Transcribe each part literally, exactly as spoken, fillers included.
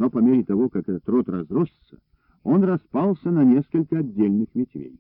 но по мере того, как этот род разросся, он распался на несколько отдельных ветвей.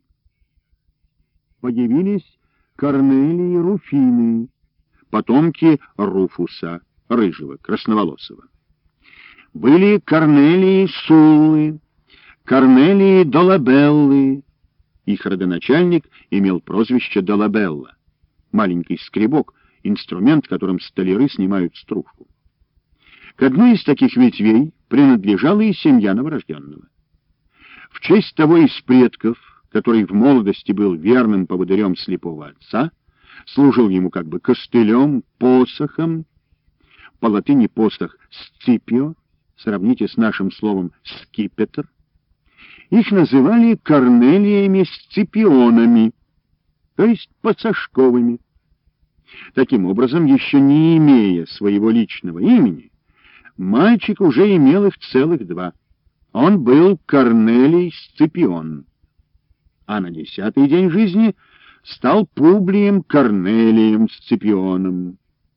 Появились Корнелии Руфины, потомки Руфуса, рыжего, красноволосого. Были Корнелии Суллы, Корнелии Долабеллы. Их родоначальник имел прозвище Долабелла, маленький скребок, инструмент, которым столяры снимают стружку. К одной из таких ветвей принадлежала и семья новорожденного. В честь того из предков, который в молодости был верным поводырем слепого отца, служил ему как бы костылем, посохом, по латыни посох «сципио», сравните с нашим словом «скипетр», их называли Корнелиями-сципионами, то есть посошковыми. Таким образом, еще не имея своего личного имени, мальчик уже имел их целых два. Он был Корнелий Сципион, а на десятый день жизни стал Публием Корнелием Сципионом.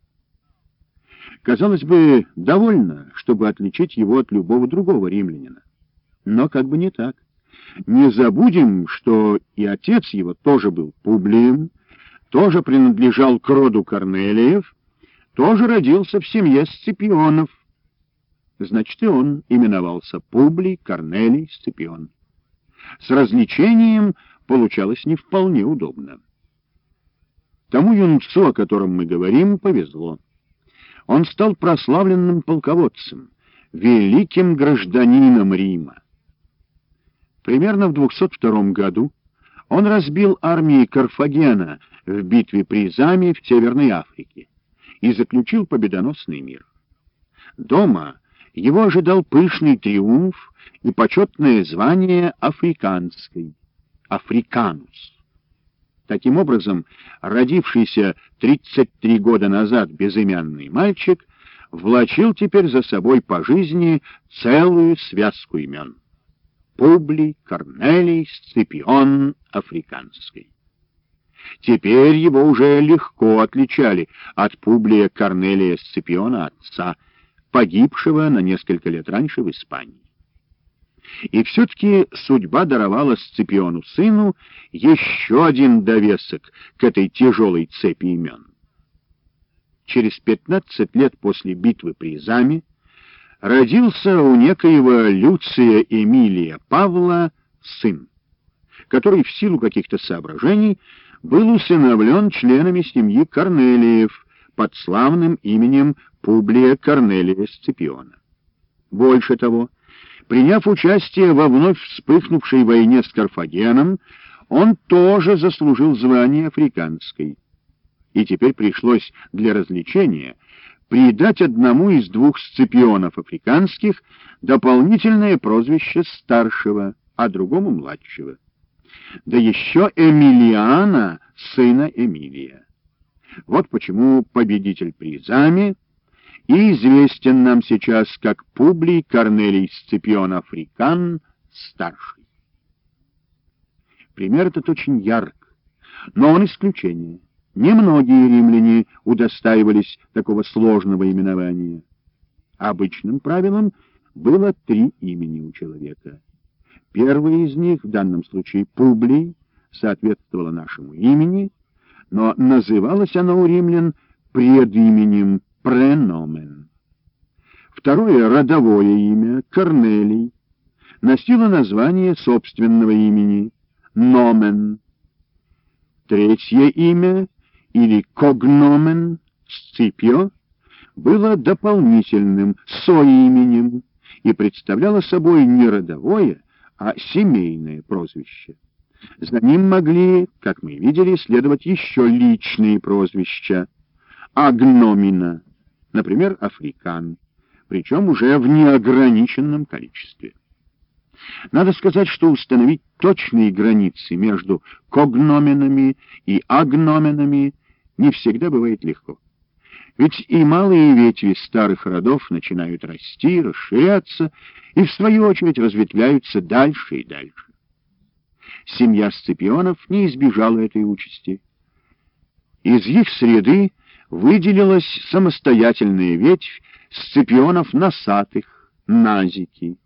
Казалось бы, довольно, чтобы отличить его от любого другого римлянина. Но как бы не так. Не забудем, что и отец его тоже был Публием, тоже принадлежал к роду Корнелиев, тоже родился в семье Сципионов. Значит, и он именовался Публий Корнелий Сципион. С развлечением получалось не вполне удобно. Тому юнцу, о котором мы говорим, повезло. Он стал прославленным полководцем, великим гражданином Рима. Примерно в двухсот втором году он разбил армии Карфагена в битве при Заме в Северной Африке и заключил победоносный мир. Дома его ожидал пышный триумф и почетное звание африканской, африканус. Таким образом, родившийся тридцать три года назад безымянный мальчик влачил теперь за собой по жизни целую связку имен. Публий Корнелий Сципион Африканский. Теперь его уже легко отличали от Публия Корнелия Сципиона, отца, погибшего на несколько лет раньше в Испании. И все-таки судьба даровала Сципиону сыну еще один довесок к этой тяжелой цепи имен. Через пятнадцать лет после битвы при Заме родился у некоего Люция Эмилия Павла сын, который в силу каких-то соображений был усыновлен членами семьи Корнелиев под славным именем Публия Корнелия Сципиона. Больше того, приняв участие во вновь вспыхнувшей войне с Карфагеном, он тоже заслужил звание африканской. И теперь пришлось для развлечения придать одному из двух Сципионов африканских дополнительное прозвище старшего, а другому младшего. Да еще Эмилиана, сына Эмилия. Вот почему победитель при Заме и известен нам сейчас как Публий Корнелий Сципион Африкан старший. Пример этот очень ярк, но он исключение. Немногие римляне удостаивались такого сложного именования. Обычным правилом было три имени у человека. Первое из них, в данном случае Публий, соответствовало нашему имени, но называлось оно у римлян предименем преномен. Второе, родовое имя, Корнелий, носило название собственного имени, номен. Третье имя, или когномен, Сципио, было дополнительным соименем и представляло собой не родовое, а семейное прозвище. За ним могли, как мы видели, следовать еще личные прозвища. Агномина, например, африкан, причем уже в неограниченном количестве. Надо сказать, что установить точные границы между когноменами и агноменами не всегда бывает легко. Ведь и малые ветви старых родов начинают расти, расширяться и, в свою очередь, разветвляются дальше и дальше. Семья Сципионов не избежала этой участи. Из их среды выделилась самостоятельная ветвь Сципионов носатых, назики.